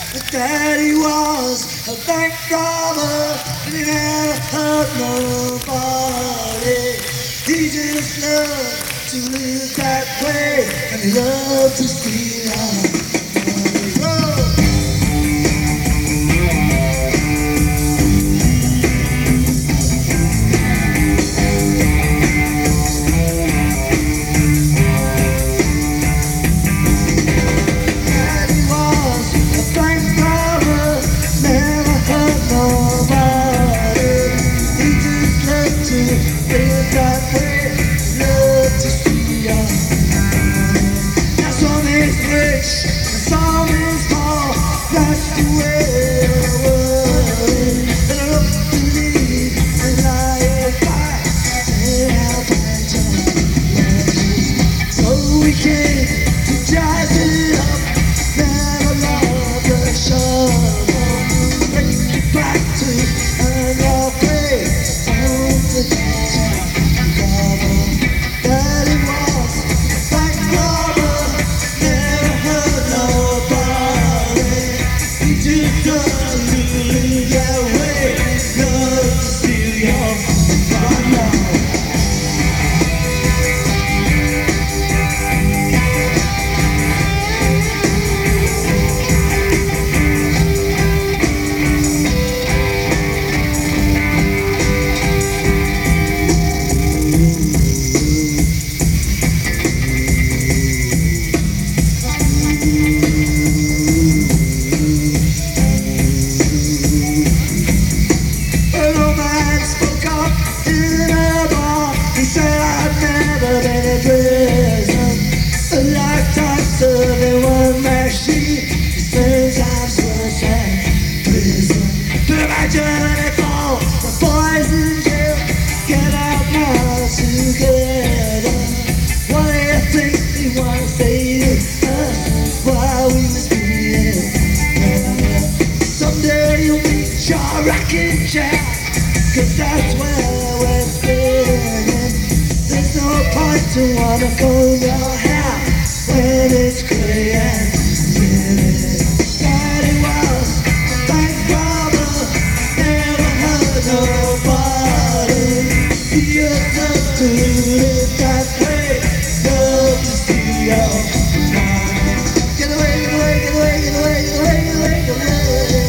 Daddy was a bank robber and he never hurt nobody. He just loved to live that way and he loved to steal our money. Rocking chair, cause that's where we're spinning. There's no point to wanna comb your hair when it's gray and spinning. Daddy was a bank robber, never hurt nobody. He just loved to live that way, loved to steal your money. Get away, get away, get away, get away, get away, get away, get away.